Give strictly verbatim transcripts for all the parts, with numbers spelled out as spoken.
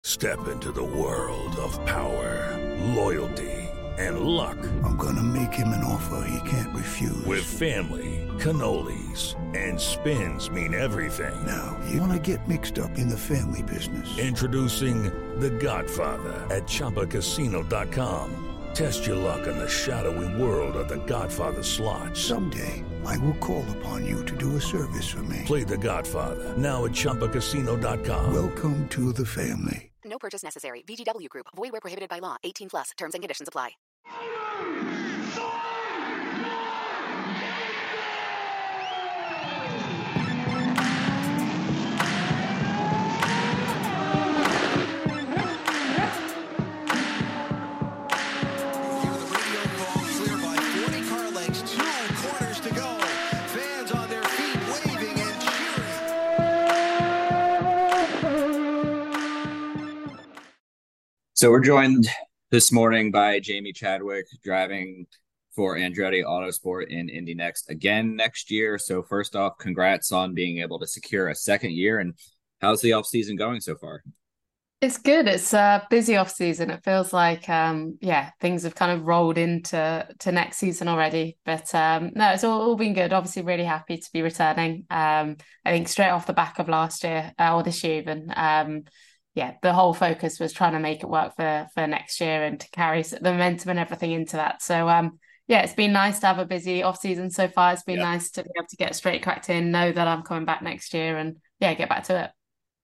Step into the world of power, loyalty, and luck. I'm gonna make him an offer he can't refuse. With family, cannolis, and spins mean everything. Now, you wanna get mixed up in the family business. Introducing The Godfather at Chumba Casino dot com. Test your luck in the shadowy world of The Godfather slot. Someday, I will call upon you to do a service for me. Play The Godfather, now at Chumba Casino dot com. Welcome to the family. No purchase necessary. V G W Group. Void where prohibited by law. eighteen plus. Terms and conditions apply. So we're joined this morning by Jamie Chadwick, driving for Andretti Autosport in Indy Next again next year. So first off, congrats on being able to secure a second year. And how's the off season going so far? It's good. It's a busy off season. It feels like, um, yeah, things have kind of rolled into to next season already. But um, no, it's all, all been good. Obviously, really happy to be returning. Um, I think straight off the back of last year, uh, or this year even. Um, yeah, the whole focus was trying to make it work for for next year and to carry the momentum and everything into that. So, um, yeah, it's been nice to have a busy off season so far. It's been yeah. nice to be able to get straight cracked in, know that I'm coming back next year, and yeah, get back to it.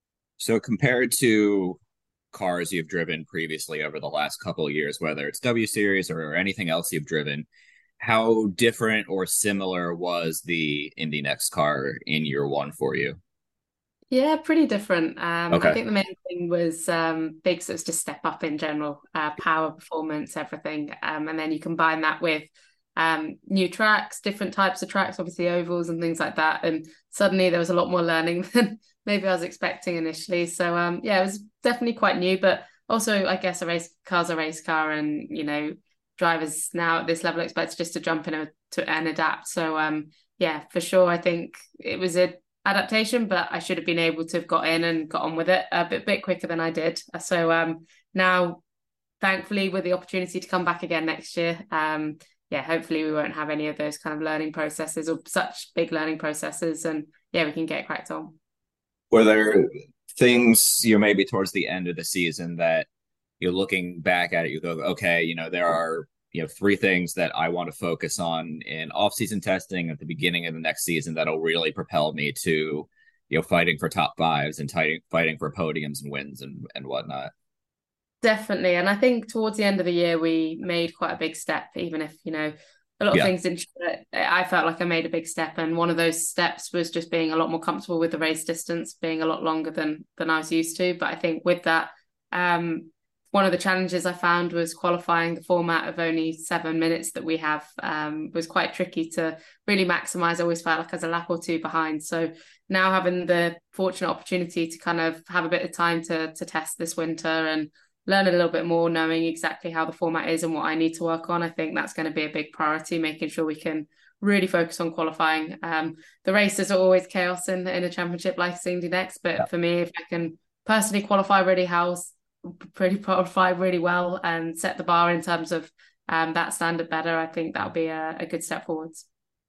So, compared to cars you've driven previously over the last couple of years, whether it's W Series or anything else you've driven, how different or similar was the Indy Next car in year one for you? Yeah, pretty different. Um, okay. I think the main thing was um, big, so it's just step up in general, uh, power, performance, everything. Um, and then you combine that with um, new tracks, different types of tracks, obviously ovals and things like that. And suddenly there was a lot more learning than maybe I was expecting initially. So um, yeah, it was definitely quite new, but also I guess a race car's a race car, and you know, drivers now at this level expect just to jump in a, to and adapt. So um, yeah, for sure, I think it was a adaptation, but I should have been able to have got in and got on with it a bit, bit quicker than I did. So um, now, thankfully, with the opportunity to come back again next year, um, yeah, hopefully we won't have any of those kind of learning processes or such big learning processes, and yeah, we can get cracked on. Were there things, you know, maybe towards the end of the season that you're looking back at it, you go, okay, you know, there are you know, three things that I want to focus on in off-season testing at the beginning of the next season that'll really propel me to, you know, fighting for top fives and fighting fighting for podiums and wins and, and whatnot? Definitely. And I think towards the end of the year, we made quite a big step, even if, you know, a lot of yeah. things didn't, I felt like I made a big step. And one of those steps was just being a lot more comfortable with the race distance, being a lot longer than, than I was used to. But I think with that, um, one of the challenges I found was qualifying. The format of only seven minutes that we have um, was quite tricky to really maximise. I always felt like I was a lap or two behind. So now having the fortunate opportunity to kind of have a bit of time to to test this winter and learn a little bit more, knowing exactly how the format is and what I need to work on, I think that's going to be a big priority, making sure we can really focus on qualifying. Um, the races are always chaos in, in a championship like Indy Next, but yeah. for me, if I can personally qualify really house, pretty qualify really well and set the bar in terms of um, that standard better, I think that'll be a, a good step forwards.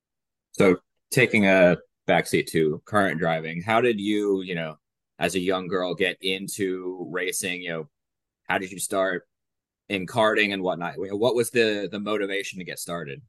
So taking a backseat to current driving, how did you, you know, as a young girl get into racing? You know, how did you start in karting and whatnot? What was the the motivation to get started?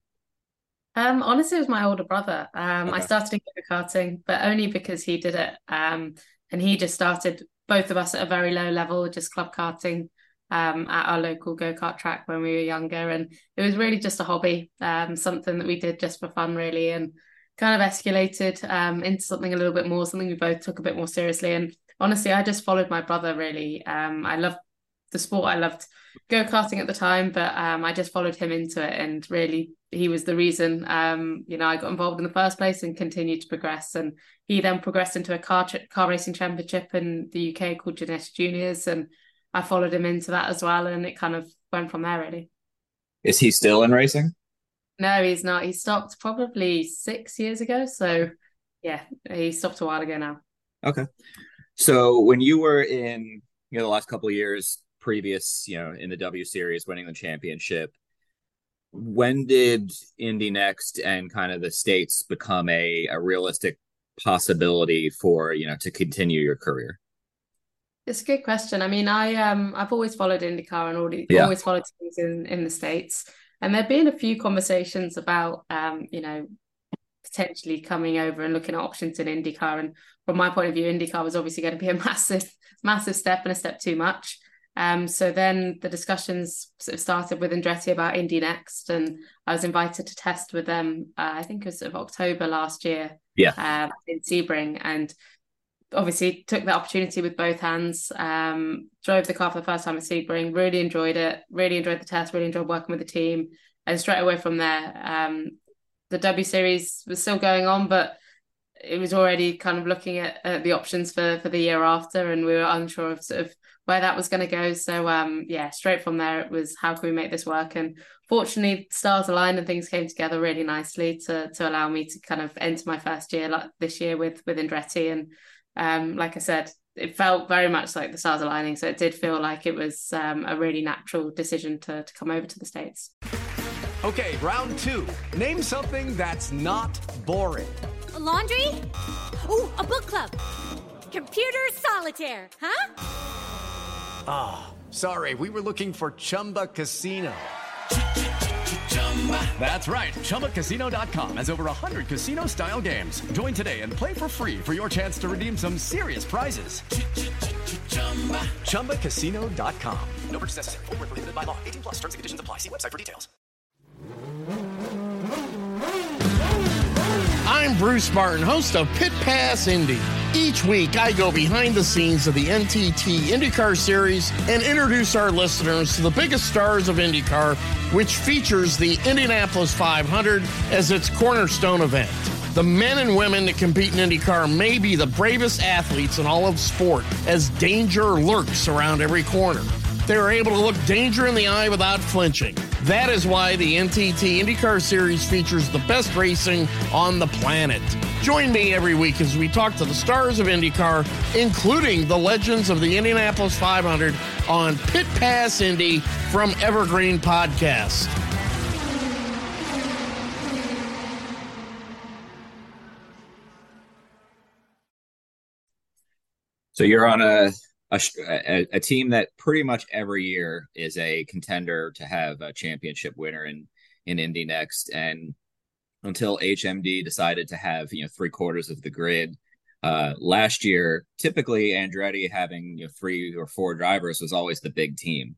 Um, honestly, it was my older brother. Um, okay. I started in go-karting, but only because he did it. Um, and he just started both of us at a very low level, just club karting um, at our local go-kart track when we were younger. And it was really just a hobby, um, something that we did just for fun, really, and kind of escalated um, into something a little bit more, something we both took a bit more seriously. And honestly, I just followed my brother, really. Um, I loved the sport. I loved go-karting at the time, but um, I just followed him into it, and really he was the reason um, you know, I got involved in the first place and continued to progress. And he then progressed into a car car racing championship in the U K called Genesis Juniors, and I followed him into that as well, and it kind of went from there, really. Is he still in racing? No, he's not. He stopped probably six years ago. So yeah, he stopped a while ago now. Okay. So when you were in you know, the last couple of years previous, you know, in the W Series, winning the championship. When did Indy Next and kind of the States become a, a realistic possibility for, you know, to continue your career? It's a good question. I mean, I um I've always followed IndyCar and already, yeah. always followed things in, in the States. And there've been a few conversations about um, you know, potentially coming over and looking at options in IndyCar. And from my point of view, IndyCar was obviously going to be a massive, massive step and a step too much. Um, so then the discussions sort of started with Andretti about Indy Next, and I was invited to test with them. Uh, I think it was sort of October last year. Yeah, uh, in Sebring, and obviously took the opportunity with both hands. Um, drove the car for the first time at Sebring. Really enjoyed it. Really enjoyed the test. Really enjoyed working with the team. And straight away from there, um, the W Series was still going on, but it was already kind of looking at, at the options for for the year after, and we were unsure of sort of where that was going to go. So um, yeah, straight from there, it was how can we make this work? And fortunately, stars aligned and things came together really nicely to to allow me to kind of enter my first year like this year with with Andretti. And um, like I said, it felt very much like the stars aligning. So it did feel like it was um, a really natural decision to to come over to the States. Okay, round two. Name something that's not boring. A laundry? Ooh, a book club. Computer solitaire, huh? Ah, oh, sorry, we were looking for Chumba Casino. That's right, Chumba Casino dot com has over one hundred casino-style games. Join today and play for free for your chance to redeem some serious prizes. Chumba Casino dot com. No purchase necessary. Void where prohibited by law. eighteen plus. Terms and conditions apply. See website for details. I'm Bruce Martin, host of Pit Pass Indy. Each week, I go behind the scenes of the N T T IndyCar Series and introduce our listeners to the biggest stars of IndyCar, which features the Indianapolis five hundred as its cornerstone event. The men and women that compete in IndyCar may be the bravest athletes in all of sport, as danger lurks around every corner. They are able to look danger in the eye without flinching. That is why the N T T IndyCar Series features the best racing on the planet. Join me every week as we talk to the stars of IndyCar, including the legends of the Indianapolis five hundred on Pit Pass Indy from Evergreen Podcast. So you're on a A, a, a team that pretty much every year is a contender to have a championship winner in, in Indy Next. And until H M D decided to have, you know, three quarters of the grid uh, last year, typically Andretti having, you know, three or four drivers was always the big team.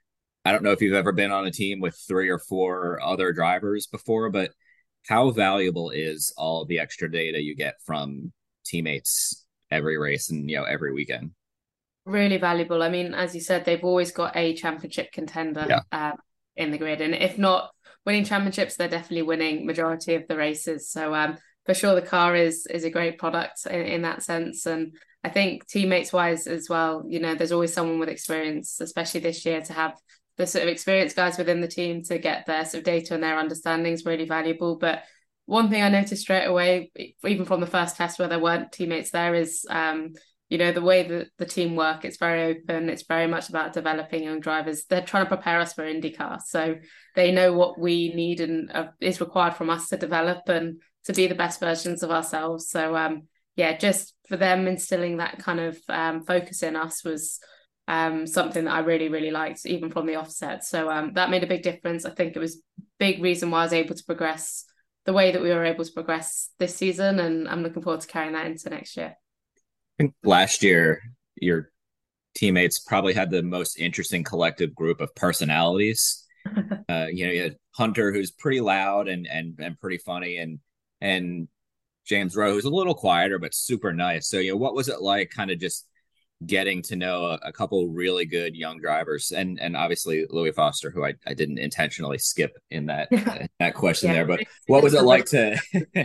I don't know if you've ever been on a team with three or four other drivers before, but how valuable is all of the extra data you get from teammates every race and, you know, every weekend? Really valuable. I mean, as you said, they've always got a championship contender yeah. uh, in the grid. And if not winning championships, they're definitely winning majority of the races. So um, for sure, the car is is a great product in, in that sense. And I think teammates wise as well, you know, there's always someone with experience, especially this year, to have the sort of experienced guys within the team to get their sort of data and their understanding is really valuable. But one thing I noticed straight away, even from the first test where there weren't teammates there, is um, you know, the way that the team work, it's very open. It's very much about developing young drivers. They're trying to prepare us for IndyCar. So they know what we need and uh, is required from us to develop and to be the best versions of ourselves. So, um, yeah, just for them instilling that kind of um, focus in us was um, something that I really, really liked, even from the offset. So um, that made a big difference. I think it was a big reason why I was able to progress the way that we were able to progress this season. And I'm looking forward to carrying that into next year. I think last year, your teammates probably had the most interesting collective group of personalities. uh, you know, you had Hunter, who's pretty loud and and and pretty funny, and and James Rowe, who's a little quieter but super nice. So, you know, what was it like, kind of just getting to know a, a couple really good young drivers, and and obviously Louis Foster, who I, I didn't intentionally skip in that uh, that question yeah. there, but what was it like to?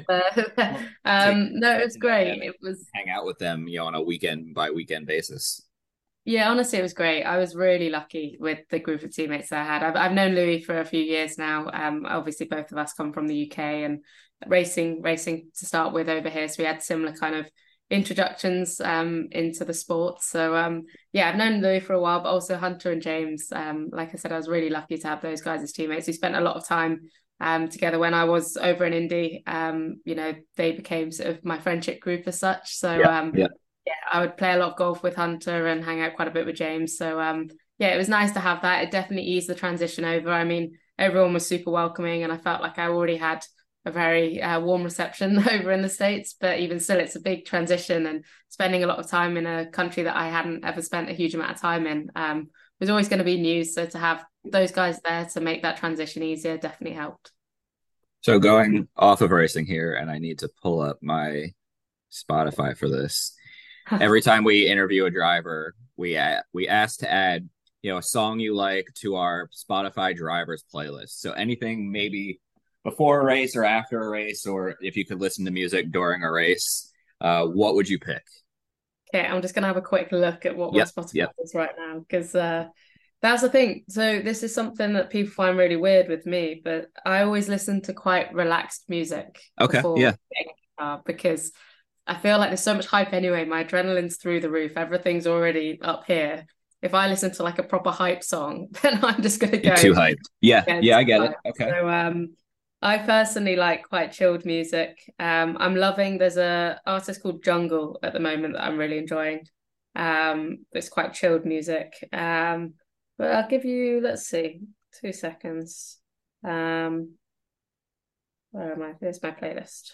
um, no, it was great. It was hang out with them, you know, on a weekend by weekend basis. Yeah, honestly, it was great. I was really lucky with the group of teammates that I had. I've I've known Louis for a few years now. Um, obviously, both of us come from the U K and racing racing to start with over here, so we had similar kind of introductions um, into the sport. So um, yeah, I've known Louis for a while, but also Hunter and James. Um, like I said, I was really lucky to have those guys as teammates. We spent a lot of time um, together when I was over in Indy. Um, you know, they became sort of my friendship group as such. So yeah, um, yeah. yeah, I would play a lot of golf with Hunter and hang out quite a bit with James. So um, yeah, it was nice to have that. It definitely eased the transition over. I mean, everyone was super welcoming, and I felt like I already had a very uh, warm reception over in the States, but even still, it's a big transition, and spending a lot of time in a country that I hadn't ever spent a huge amount of time in um, was always going to be new. So to have those guys there to make that transition easier definitely helped. So going off of racing here, and I need to pull up my Spotify for this. Every time we interview a driver, we uh, we ask to add, you know, a song you like to our Spotify drivers playlist. So anything maybe before a race or after a race, or if you could listen to music during a race, uh, what would you pick? Okay, I'm just going to have a quick look at what yep, my Spotify yep. is right now, because uh, that's the thing. So this is something that people find really weird with me, but I always listen to quite relaxed music. Okay, yeah. Uh, because I feel like there's so much hype anyway. My adrenaline's through the roof. Everything's already up here. If I listen to like a proper hype song, then I'm just going to go. You're too hyped. Yeah, yeah, I get hype. it. Okay. So, um, I personally like quite chilled music. Um, I'm loving, there's a artist called Jungle at the moment that I'm really enjoying. Um, it's quite chilled music. Um, but I'll give you, let's see, two seconds. Um, where am I? Here's my playlist.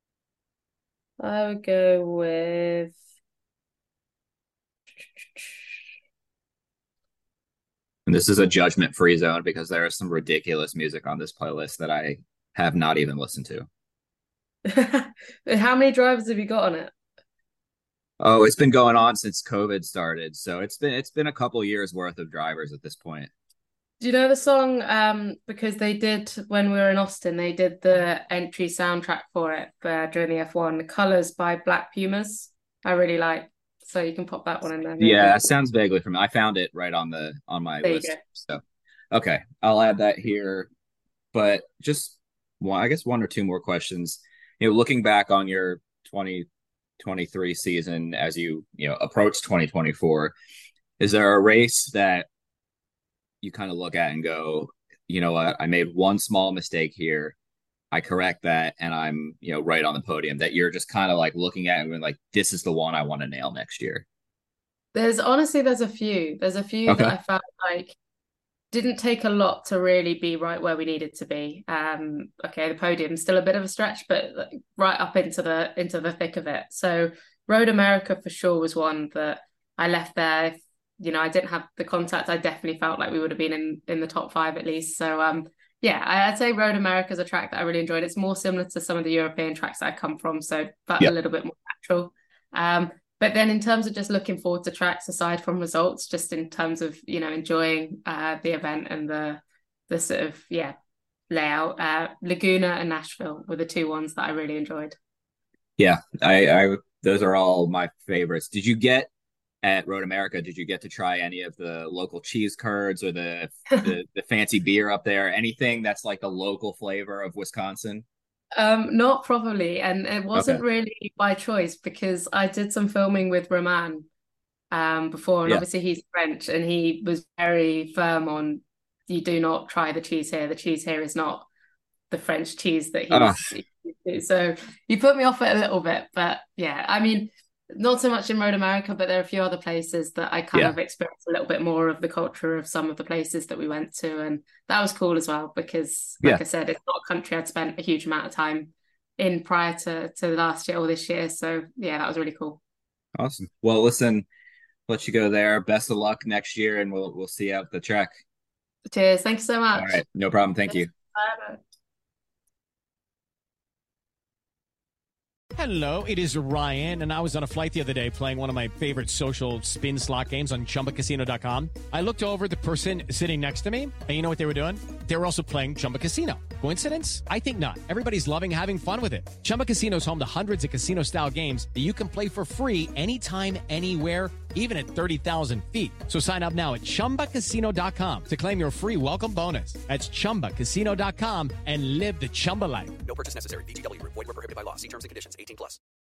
I would go with... And this is a judgment-free zone because there is some ridiculous music on this playlist that I have not even listened to. How many drivers have you got on it? Oh, it's been going on since COVID started, so it's been it's been a couple years worth of drivers at this point. Do you know the song? Um, because they did when we were in Austin, they did the entry soundtrack for it uh, during the F one. The Colors by Black Pumas. I really like. So you can pop that one in there. Maybe. Yeah, that sounds vaguely familiar. I found it right on the on my there list. So, okay, I'll add that here. But just one, I guess one or two more questions. You know, looking back on your twenty twenty-three season as you you know approach twenty twenty-four, is there a race that you kind of look at and go, you know what, I made one small mistake here, I correct that, and I'm, you know, right on the podium, that you're just kind of like looking at and like, this is the one I want to nail next year? There's honestly, there's a few. There's a few okay. that I felt like didn't take a lot to really be right where we needed to be. Um, okay, the podium's still a bit of a stretch, but right up into the into the thick of it. So Road America for sure was one that I left there. If, you know, I didn't have the contact, I definitely felt like we would have been in, in the top five at least. So um, yeah, I'd say Road America is a track that I really enjoyed. It's more similar to some of the European tracks that I come from, so but yep. a little bit more natural. Um, But then in terms of just looking forward to tracks aside from results, just in terms of, you know, enjoying uh, the event and the the sort of, yeah, layout, uh, Laguna and Nashville were the two ones that I really enjoyed. Yeah, I, I those are all my favorites. Did you get, at Road America, did you get to try any of the local cheese curds or the, the, the fancy beer up there? Anything that's like the local flavor of Wisconsin? Um, not probably, and it wasn't okay. really by choice because I did some filming with Romain um before, and yeah. obviously he's French, and he was very firm on, you do not try the cheese here. The cheese here is not the French cheese that he's oh. So you put me off it a little bit, but yeah, I mean, not so much in Road America, but there are a few other places that I kind yeah. of experienced a little bit more of the culture of some of the places that we went to. And that was cool as well, because like yeah. I said, it's not a country I'd spent a huge amount of time in prior to, to last year or this year. So yeah, that was really cool. Awesome. Well, listen, let you go there. Best of luck next year, and we'll, we'll see you at the track. Cheers. Thank you so much. All right. No problem. Thank you. Bye. Hello, it is Ryan, and I was on a flight the other day playing one of my favorite social spin slot games on Chumba Casino dot com. I looked over at the person sitting next to me, and you know what they were doing? They were also playing Chumba Casino. Coincidence? I think not. Everybody's loving having fun with it. Chumba Casino is home to hundreds of casino-style games that you can play for free anytime, anywhere, even at thirty thousand feet. So sign up now at Chumba Casino dot com to claim your free welcome bonus. That's Chumba Casino dot com and live the Chumba life. No purchase necessary. V G W. Void where prohibited by law. See terms and conditions. eighteen plus.